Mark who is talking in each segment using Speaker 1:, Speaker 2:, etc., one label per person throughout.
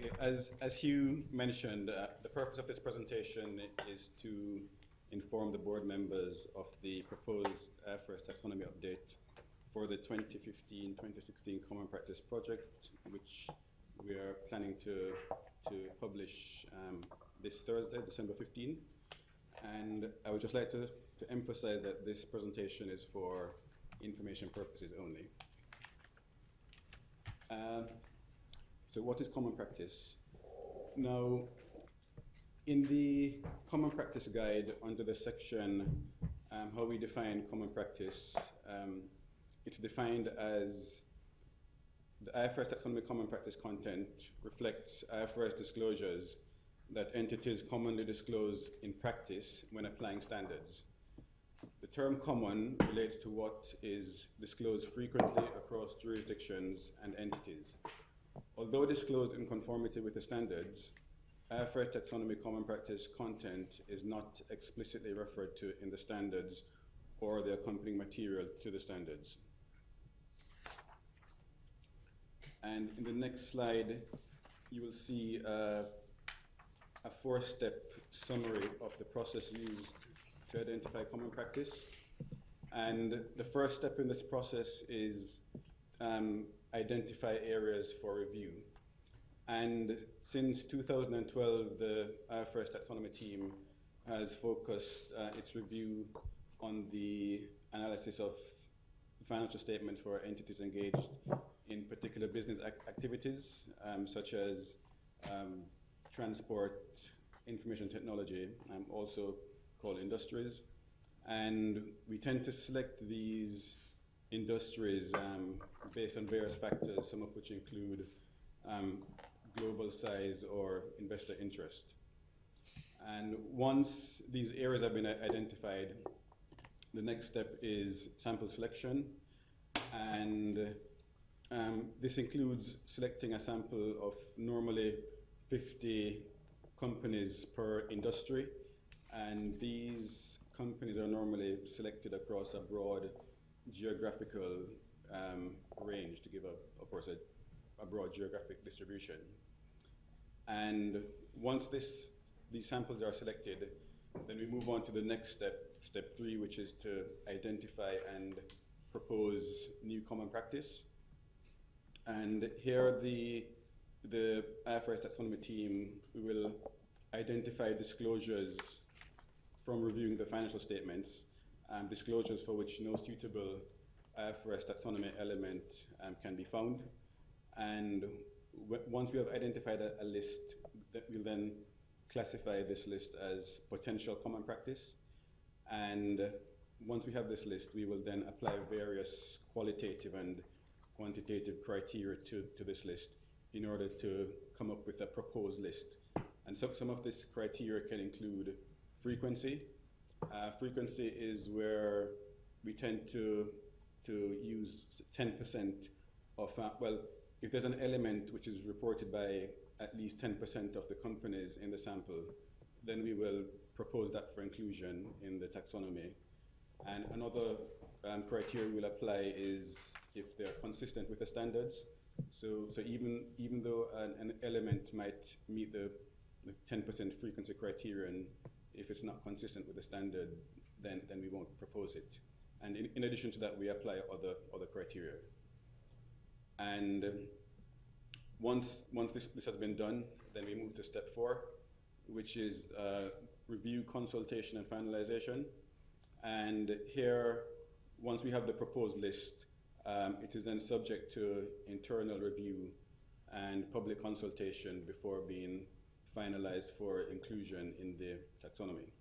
Speaker 1: Okay, as Hugh mentioned, the purpose of this presentation is to inform the board members of the proposed IFRS taxonomy update for the 2015-2016 Common Practice project, which we are planning to publish this Thursday, December 15. And I would just like to emphasize that this presentation is for information purposes only. So what is common practice? Now, in the common practice guide under the section how we define common practice, it's defined as the IFRS taxonomy common practice content reflects IFRS disclosures that entities commonly disclose in practice when applying standards. The term common relates to what is disclosed frequently across jurisdictions and entities. Although disclosed in conformity with the standards, IFRS taxonomy common practice content is not explicitly referred to in the standards or the accompanying material to the standards. And in the next slide, you will see a four-step summary of the process used to identify common practice. And the first step in this process is identify areas for review. And since 2012, the IFRS taxonomy team has focused its review on the analysis of financial statements for entities engaged in particular business activities, such as transport, information technology, also called industries. And we tend to select these industries based on various factors, some of which include global size or investor interest. And once these areas have been identified, the next step is sample selection. And this includes selecting a sample of normally 50 companies per industry. And these companies are normally selected across a broad geographical range to give, of course, a broad geographic distribution. And once these samples are selected, then we move on to the next step, step 3, which is to identify and propose new common practice. And here the IFRS taxonomy team will identify disclosures from reviewing the financial statements, disclosures for which no suitable IFRS taxonomy element can be found. And once we have identified a list, we'll then classify this list as potential common practice. And once we have this list, we will then apply various qualitative and quantitative criteria to this list in order to come up with a proposed list. And so some of this criteria can include frequency. Frequency is where we tend to use 10% of, well, if there's an element which is reported by at least 10% of the companies in the sample, then we will propose that for inclusion in the taxonomy. And another criteria we'll apply is if they're consistent with the standards. So even though an element might meet the 10% frequency criterion, if it's not consistent with the standard, then we won't propose it. And in addition to that, we apply other criteria. And once this has been done, then we move to step 4, which is review, consultation, and finalization. And here, once we have the proposed list, it is then subject to internal review and public consultation before being finalized for inclusion in the taxonomy.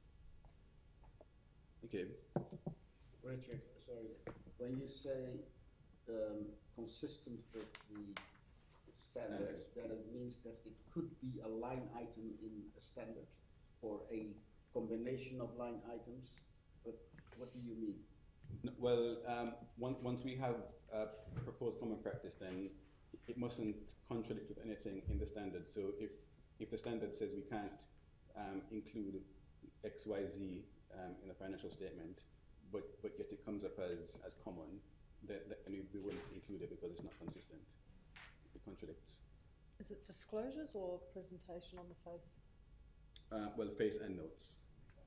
Speaker 1: Okay.
Speaker 2: Richard, sorry. When you say consistent with the standards, then it means that it could be a line item in a standard or a combination of line items. But what do you mean?
Speaker 1: Well, once we have a proposed common practice, then it mustn't contradict with anything in the standard. So if the standard says we can't include X, Y, Z in a financial statement, but yet it comes up as common, then we wouldn't include it because it's not consistent. It contradicts.
Speaker 3: Is it disclosures or presentation on the face?
Speaker 1: Well, face and notes.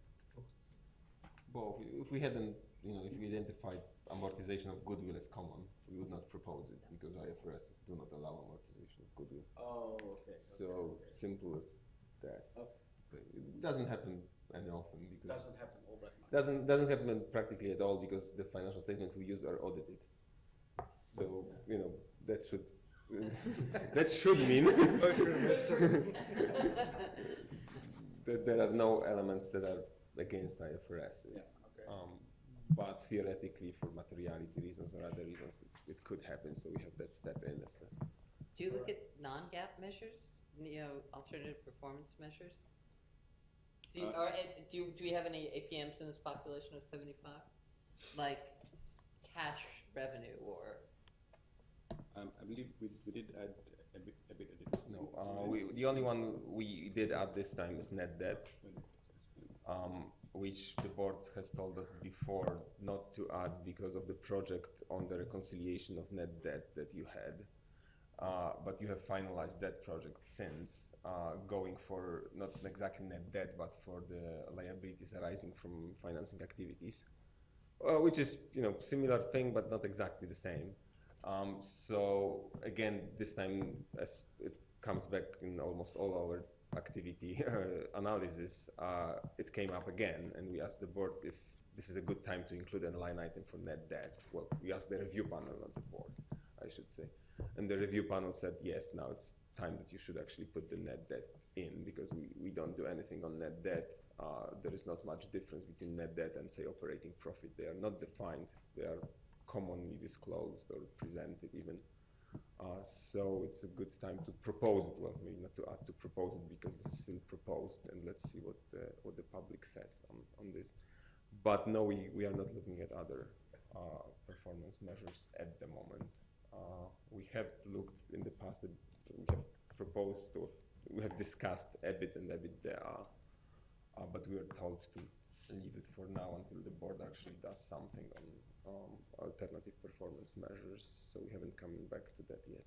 Speaker 4: Both. If we hadn't, if we identified amortization of goodwill as common, we would not propose it because IFRS do not allow amortization of goodwill.
Speaker 2: Oh, okay.
Speaker 4: So simple as that.
Speaker 2: Okay.
Speaker 4: It doesn't happen any often because
Speaker 2: Doesn't happen all that much.
Speaker 4: doesn't happen practically at all because the financial statements we use are audited. So that should that should mean that there are no elements that are against IFRS.
Speaker 2: Yeah, okay.
Speaker 4: But theoretically, for materiality reasons or other reasons, it could happen. So we have that step in.
Speaker 5: Do you look at non-GAAP measures? Alternative performance measures? Do we have any APMs in this population of 75? Like cash revenue or?
Speaker 1: I believe we did add a bit of it.
Speaker 4: No, the only one we did add this time is net debt, which the board has told us before not to add because of the project on the reconciliation of net debt that you had. But you have finalized that project since, going for not exactly net debt, but for the liabilities arising from financing activities, which is similar thing, but not exactly the same. So again, this time as it comes back in almost all our activity analysis, it came up again, and we asked the board if this is a good time to include a line item for net debt. Well, we asked the review panel, not the board, I should say. And the review panel said, yes, now it's time that you should actually put the net debt in because we don't do anything on net debt. There is not much difference between net debt and, say, operating profit. They are not defined. They are commonly disclosed or presented even. So it's a good time to propose it. Well, maybe not to add to propose it because this is still proposed, and let's see what the public says on this. But no, we are not looking at other performance measures at the moment. We have looked in the past at, we have proposed or we have discussed EBIT and EBITDA, but we are told to leave it for now until the board actually does something on alternative performance measures. So we haven't come back to that yet.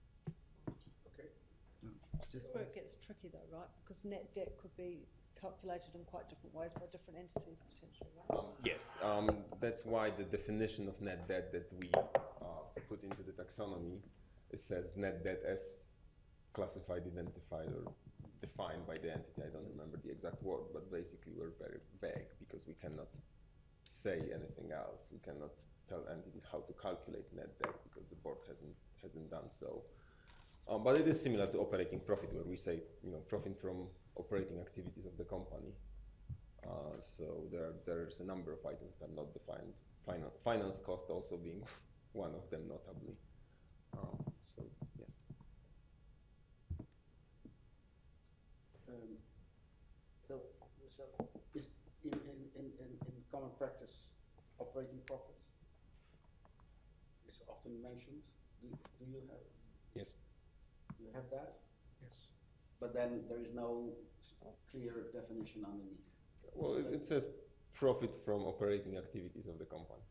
Speaker 2: Okay.
Speaker 3: Just where it gets tricky though, right? Because net debt could be calculated in quite different ways by different entities potentially, right?
Speaker 4: Yes, that's why the definition of net debt that we put into the taxonomy, it says net debt as classified, identified, or defined by the entity. I don't remember the exact word, but basically we're very vague because we cannot say anything else. We cannot tell entities how to calculate net debt because the board hasn't done so. But it is similar to operating profit, where we say profit from operating activities of the company. So there's a number of items that are not defined. Finance cost also being one of them, notably. So yeah.
Speaker 2: So is in common practice, operating profits is often mentioned. Do you have?
Speaker 4: Yes.
Speaker 2: You have that?
Speaker 4: Yes.
Speaker 2: But then there is no clear definition underneath.
Speaker 4: Well, it says profit from operating activities of the company.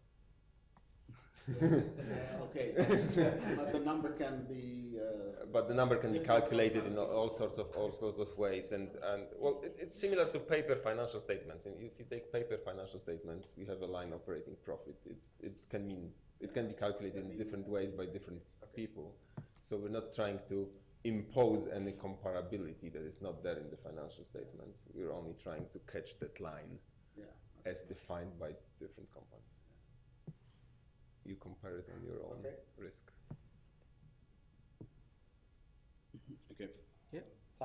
Speaker 2: Okay, but the number can be.
Speaker 4: But the number can be calculated in all sorts of ways, and well, it's similar to paper financial statements. And if you take paper financial statements, you have a line operating profit. It can be calculated in different ways by different people. So we're not trying to impose any comparability that is not there in the financial statements. We're only trying to catch that line as defined by different companies. You compare it on your own risk.
Speaker 1: Okay.
Speaker 6: Yeah.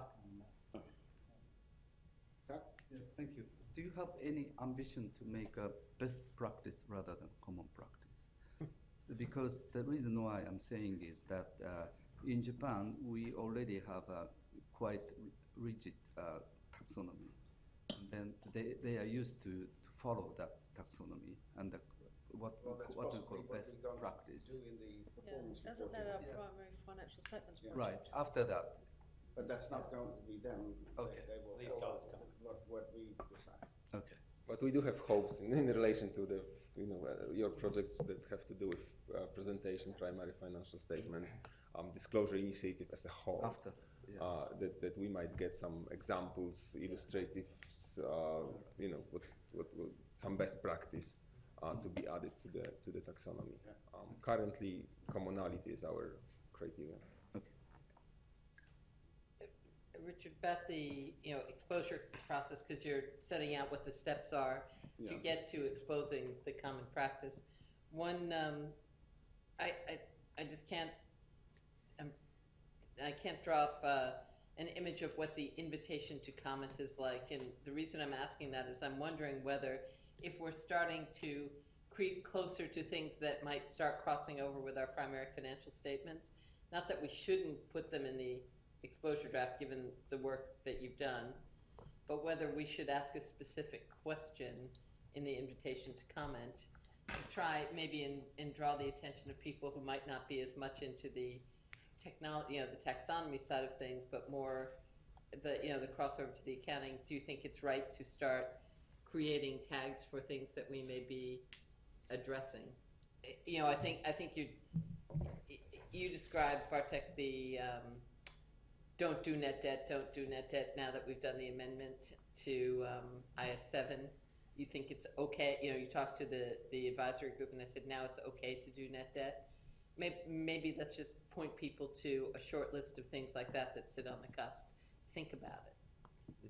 Speaker 6: Yeah, thank you. Do you have any ambition to make a best practice rather than common practice? Because the reason why I'm saying is that in Japan, we already have a quite rigid taxonomy. And then they are used to follow that taxonomy and what we call best practice.
Speaker 2: Do in the performance
Speaker 3: Isn't that our
Speaker 2: reporting.
Speaker 3: primary financial statements project?
Speaker 6: Right, after that.
Speaker 2: But that's not going to be them.
Speaker 6: Okay.
Speaker 2: They will
Speaker 7: These
Speaker 2: follow
Speaker 7: guys come.
Speaker 2: what we decide.
Speaker 6: Okay.
Speaker 4: But we do have hopes in relation to the your projects that have to do with presentation, primary financial statements. disclosure initiative as a whole.
Speaker 6: After, yes.
Speaker 4: That we might get some examples, illustratives, you know, some best practice to be added to the taxonomy. Currently, commonality is our criteria.
Speaker 5: Richard, about the exposure process, because you're setting out what the steps are to get to exposing the common practice. One, I just can't I can't draw up an image of what the invitation to comment is like, and the reason I'm asking that is I'm wondering whether if we're starting to creep closer to things that might start crossing over with our primary financial statements, not that we shouldn't put them in the exposure draft given the work that you've done, but whether we should ask a specific question in the invitation to comment to try maybe and draw the attention of people who might not be as much into the technology, the taxonomy side of things, but more the crossover to the accounting. Do you think it's right to start creating tags for things that we may be addressing? I think you described, Bartek, the don't do net debt now that we've done the amendment to IS 7. You think it's okay? You talked to the advisory group and they said now it's okay to do net debt. Maybe let's just point people to a short list of things like that sit on the cusp. Think about it.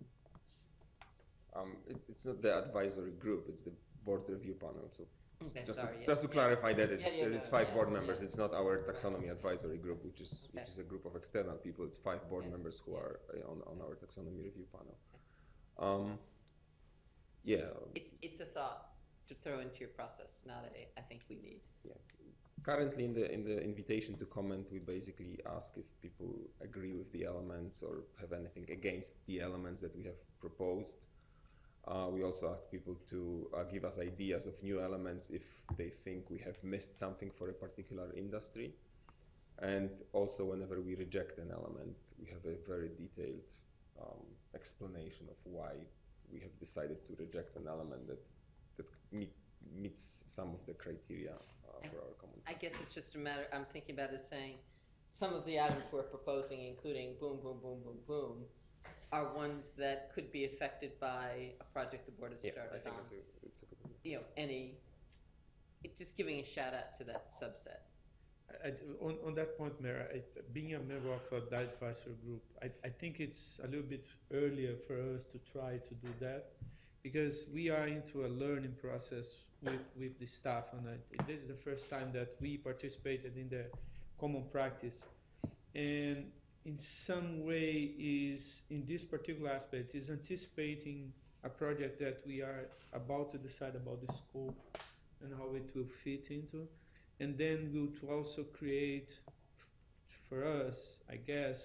Speaker 4: It's not the advisory group, it's the board review panel. So
Speaker 5: okay,
Speaker 4: just to clarify that it's 5 board members.
Speaker 5: Yeah.
Speaker 4: It's not our taxonomy advisory group, which is a group of external people. It's 5 board members who are on our taxonomy review panel.
Speaker 5: It's a thought to throw into your process, not I think we need.
Speaker 4: Yeah. Currently, in the invitation to comment, we basically ask if people agree with the elements or have anything against the elements that we have proposed. We also ask people to give us ideas of new elements if they think we have missed something for a particular industry. And also, whenever we reject an element, we have a very detailed explanation of why we have decided to reject an element that meets some of the criteria for our common.
Speaker 5: I guess it's just a matter, I'm thinking about it as saying, some of the items we're proposing, including boom, boom, boom, boom, boom, are ones that could be affected by a project the board has started
Speaker 4: I think
Speaker 5: on.
Speaker 4: it's a good one.
Speaker 5: Just giving a shout out to that subset.
Speaker 7: On that point, Mayor, being a member of the advisory group, I think it's a little bit earlier for us to try to do that, because we are into a learning process with the staff, and this is the first time that we participated in the common practice, and in some way is, in this particular aspect, is anticipating a project that we are about to decide about the scope and how it will fit into. And then we'll also create, for us, I guess,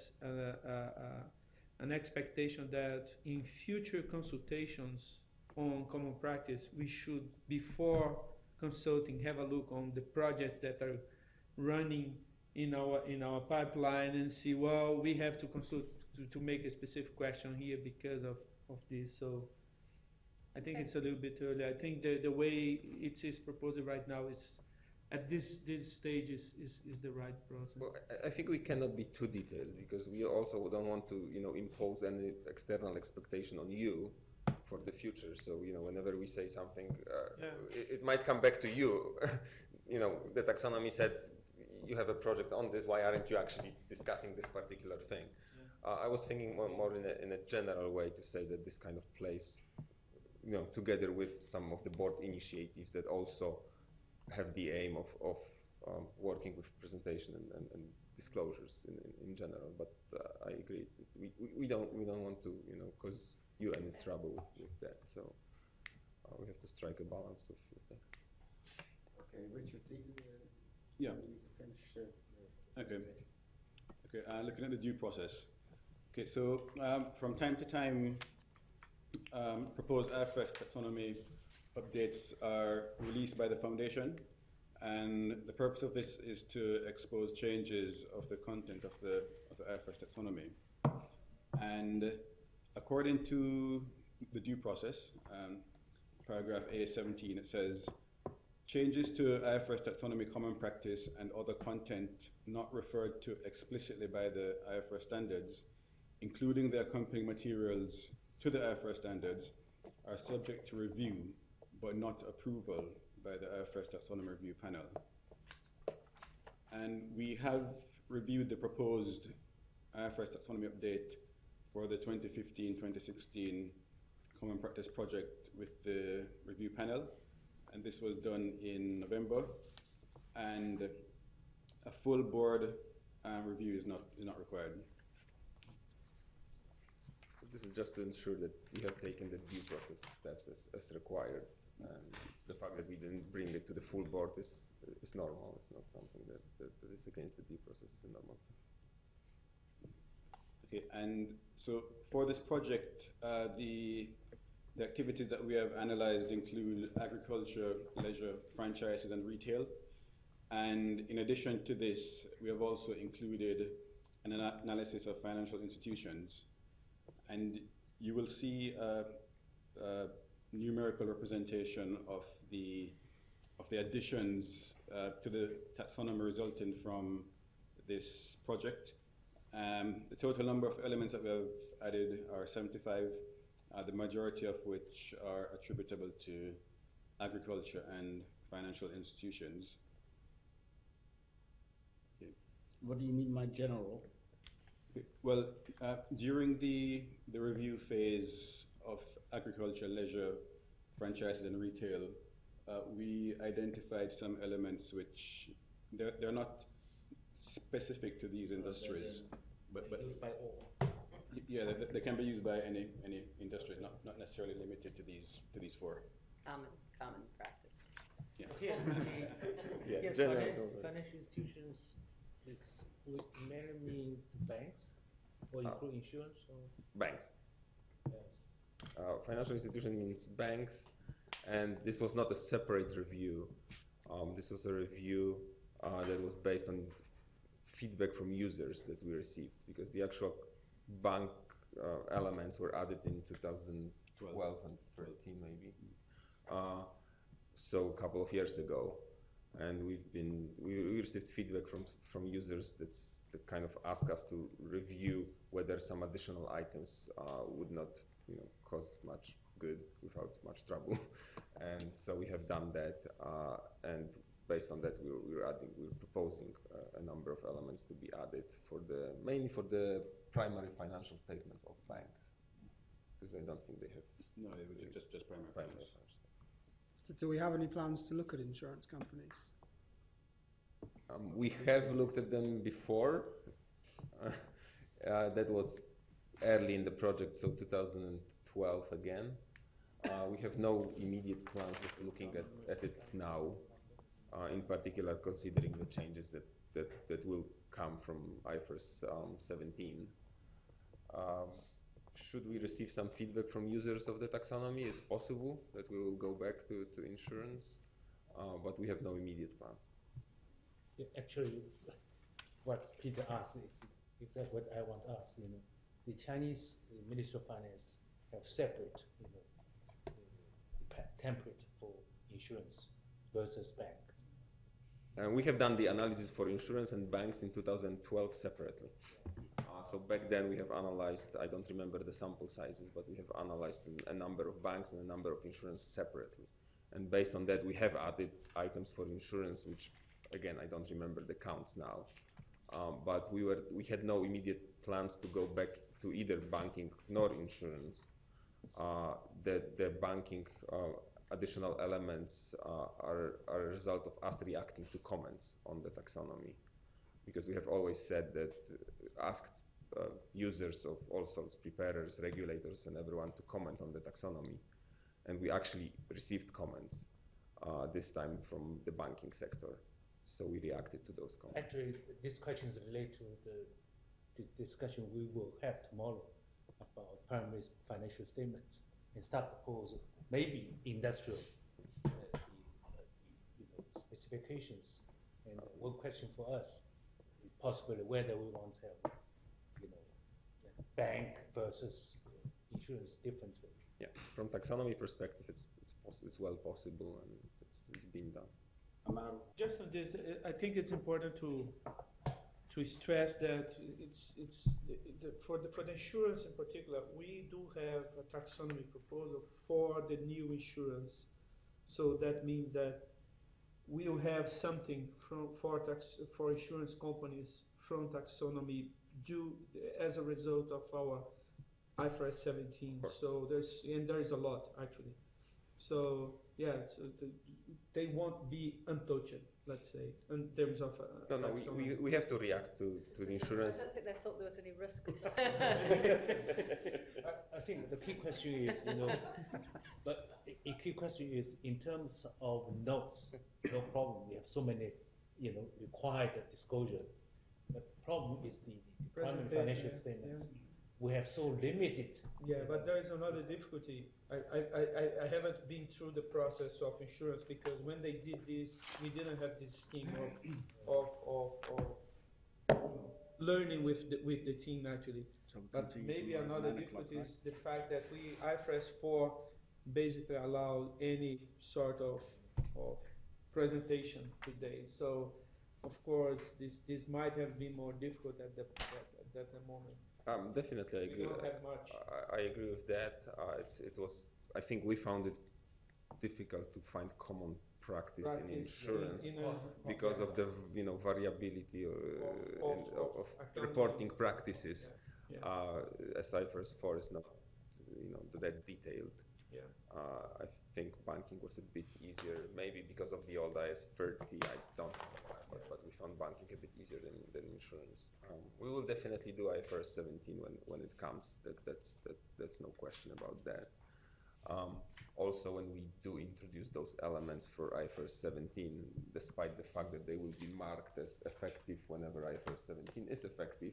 Speaker 7: an expectation that in future consultations on common practice, we should, before consulting, have a look on the projects that are running in our pipeline and see, well, we have to consult to make a specific question here because of this. So I think it's a little bit early. I think the way it is proposed right now is, at this stage, is the right process.
Speaker 4: Well, I think we cannot be too detailed because we also don't want to, impose any external expectation on you for the future. So, whenever we say something, it might come back to you. The taxonomy said you have a project on this. Why aren't you actually discussing this particular thing? Yeah. I was thinking more in a general way to say that this kind of plays, together with some of the board initiatives that also have the aim of working with presentation and disclosures in general. But I agree. We don't want to cause you any trouble with that. So we have to strike a balance with that.
Speaker 2: Okay, Richard, do you
Speaker 1: Yeah.
Speaker 2: need to finish?
Speaker 1: Okay. Looking at the due process. Okay, so from time to time, proposed IFRS taxonomy updates are released by the foundation, and the purpose of this is to expose changes of the content of the IFRS taxonomy. And according to the due process, paragraph A17, it says Changes to IFRS taxonomy common practice and other content not referred to explicitly by the IFRS standards, including the accompanying materials to the IFRS standards, are subject to review but not approval by the IFRS taxonomy review panel. And we have reviewed the proposed IFRS taxonomy update for the 2015-2016 Common Practice project with the review panel, and this was done in November, and a full board review is not required.
Speaker 4: This is just to ensure that we have taken the due process steps as required, and the fact that we didn't bring it to the full board is normal. It's not something that is against the due process. It's a normal thing.
Speaker 1: Okay, and so for this project, the activities that we have analyzed include agriculture, leisure, franchises, and retail. And in addition to this, we have also included an analysis of financial institutions. And you will see a numerical representation of the additions to the taxonomy resulting from this project. The total number of elements that we have added are 75, the majority of which are attributable to agriculture and financial institutions. Okay.
Speaker 2: What do you mean by general?
Speaker 1: Okay. Well, during the review phase of agriculture, leisure, franchises, and retail, we identified some elements which they're not specific to these industries, but
Speaker 2: used by all.
Speaker 1: Yeah, they can be used by any industry, not necessarily limited to these four.
Speaker 5: Common practice.
Speaker 1: Yeah.
Speaker 4: Yeah,
Speaker 8: Yes,
Speaker 4: general.
Speaker 8: financial institutions, would mainly mean banks, or include insurance, or?
Speaker 4: Banks.
Speaker 8: Yes.
Speaker 4: Financial institution means banks, and this was not a separate review. This was a review that was based on feedback from users that we received, because the actual bank elements were added in 2012 and 13 maybe, so a couple of years ago, and we received feedback from users that kind of asked us to review whether some additional items would not cause much good without much trouble, and so we have done that, and based on that we're proposing a number of elements to be added mainly for the primary financial statements of banks, because I don't think they have.
Speaker 1: No, it was just primary
Speaker 4: financial
Speaker 1: financials.
Speaker 9: So do we have any plans to look at insurance companies?
Speaker 4: We have looked at them before. That was early in the project, so 2012 again. We have no immediate plans of looking at it now, in particular considering the changes that will come from IFRS 17. Should we receive some feedback from users of the taxonomy, it's possible that we will go back to insurance, but we have no immediate plans.
Speaker 8: Yeah, actually, what Peter asked is exactly what I want to ask. The Chinese Ministry of Finance have separate, template for insurance versus bank.
Speaker 4: We have done the analysis for insurance and banks in 2012 separately. So back then we have analyzed, I don't remember the sample sizes, but we have analyzed a number of banks and a number of insurance separately. And based on that, we have added items for insurance, which again, I don't remember the counts now. But we had no immediate plans to go back to either banking nor insurance. The banking additional elements are a result of us reacting to comments on the taxonomy, because we have always said that asked users of all sorts, preparers, regulators, and everyone to comment on the taxonomy, and we actually received comments this time from the banking sector, so we reacted to those comments.
Speaker 8: Actually, this question is related to the discussion we will have tomorrow about primary financial statements and start proposal, maybe industrial specifications. And one question for us is possibly whether we want to have bank versus insurance differently.
Speaker 4: Yeah, from taxonomy perspective, it's well possible, and it's been done.
Speaker 2: Amaro?
Speaker 7: Just on this, I think it's important to stress that for the insurance in particular, we do have a taxonomy proposal for the new insurance. So that means that we'll have something for insurance companies from taxonomy due as a result of our IFRS 17. So there is a lot actually. So yeah, they won't be untouched, let's say, in terms of
Speaker 4: No, we have to react to the insurance.
Speaker 3: I don't think they thought there was any risk of that.
Speaker 8: I think the key question is, but a key question is in terms of notes, no problem. We have so many, required disclosure. The problem is the primary financial statements.
Speaker 7: Yeah.
Speaker 8: We have so limited.
Speaker 7: Yeah, but there is another difficulty. I haven't been through the process of insurance because when they did this, we didn't have this scheme of learning with the team actually. But maybe another difficulty is the fact that IFRS 4 basically allowed any sort of presentation today. So of course this might have been more difficult at the moment.
Speaker 4: Definitely, I agree.
Speaker 7: We don't have much.
Speaker 4: I agree with that. It was. I think we found it difficult to find common practice in insurance because of the variability of reporting practices. As IFRS 4 is not that detailed.
Speaker 7: Yeah.
Speaker 4: I think banking was a bit easier, maybe because of the old IAS 30. I don't know, but we found banking a bit easier than insurance. We will definitely do IFRS 17 when it comes. That's no question about that. Also, when we do introduce those elements for IFRS 17, despite the fact that they will be marked as effective whenever IFRS 17 is effective,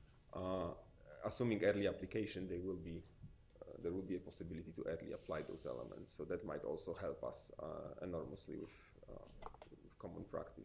Speaker 4: assuming early application, there will be a possibility to early apply those elements. So that might also help us enormously with common practice.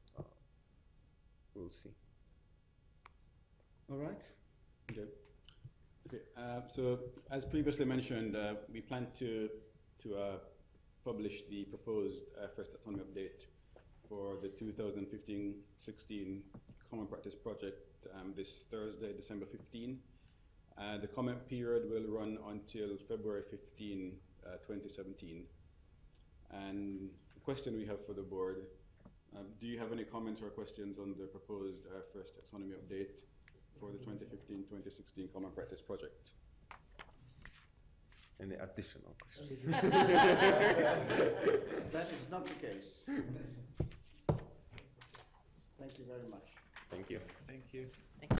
Speaker 4: We'll see.
Speaker 2: All right.
Speaker 1: Okay. So as previously mentioned, we plan to publish the proposed first taxonomy update for the 2015-16 Common Practice Project this Thursday, December 15. The comment period will run until February 15, 2017. And the question we have for the board, do you have any comments or questions on the proposed first taxonomy update for the 2015-2016 Common Practice Project?
Speaker 4: Any additional questions?
Speaker 2: That is not the case. Thank you very much.
Speaker 4: Thank you.
Speaker 7: Thank you.